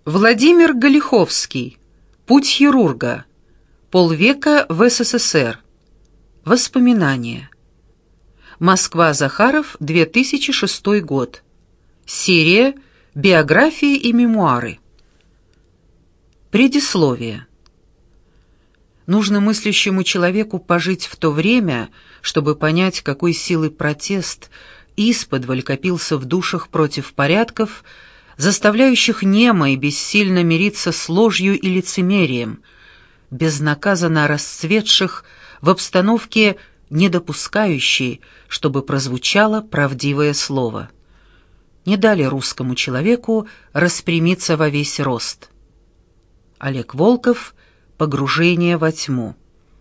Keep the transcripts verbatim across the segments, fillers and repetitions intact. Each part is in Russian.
Владимир Голиховский. Путь хирурга. Полвека в СССР. Воспоминания. Москва, Захаров, две тысячи шестой год. Серия «Биографии и мемуары». Предисловие. Нужно мыслящему человеку пожить в то время, чтобы понять, какой силой протест исподволь копился в душах против порядков, заставляющих немо и бессильно мириться с ложью и лицемерием, безнаказанно расцветших в обстановке, не допускающей, чтобы прозвучало правдивое слово. Не дали русскому человеку распрямиться во весь рост. Олег Волков. Погружение во тьму.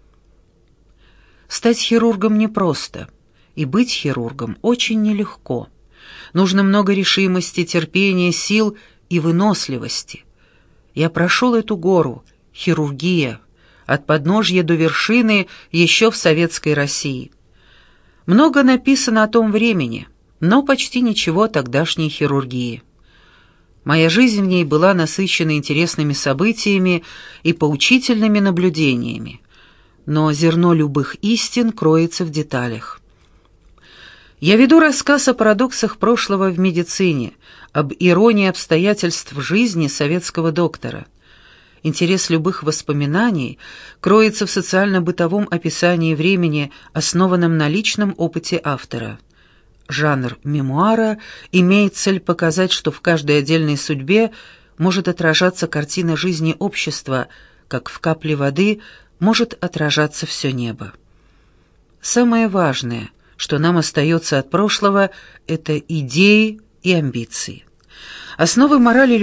Стать хирургом непросто, и быть хирургом очень нелегко. Нужно много решимости, терпения, сил и выносливости. Я прошел эту гору, хирургия, от подножья до вершины еще в советской России. Много написано о том времени, но почти ничего о тогдашней хирургии. Моя жизнь в ней была насыщена интересными событиями и поучительными наблюдениями, но зерно любых истин кроется в деталях. Я веду рассказ о парадоксах прошлого в медицине, об иронии обстоятельств жизни советского доктора. Интерес любых воспоминаний кроется в социально-бытовом описании времени, основанном на личном опыте автора. Жанр мемуара имеет цель показать, что в каждой отдельной судьбе может отражаться картина жизни общества, как в капле воды может отражаться все небо. Самое важное, что нам остается от прошлого, это идеи и амбиции. Основы морали